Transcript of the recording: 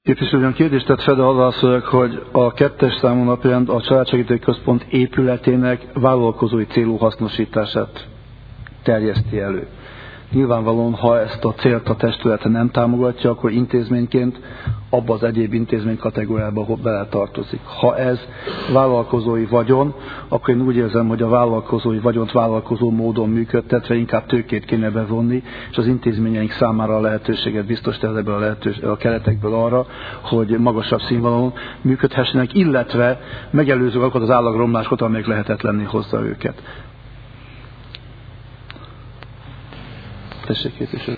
Képviselőn kérdést tett Fede azzal, hogy a 2-es számú napirend a Családsegítő Központ épületének vállalkozói célú hasznosítását terjeszti elő. Nyilvánvalóan, ha ezt a célt a testülete nem támogatja, akkor intézményként abba az egyéb intézmény kategóriába beletartozik. Ha ez vállalkozói vagyon, akkor én úgy érzem, hogy a vállalkozói vagyont vállalkozó módon működtetve inkább tőkét kéne bevonni, és az intézményeink számára a lehetőséget biztosítani ebből a keretekből arra, hogy magasabb színvonalon működhessenek, illetve megelőző akkor az állagromlásokat, amelyek lehetetlenné hozza őket. Tessék, képviselő.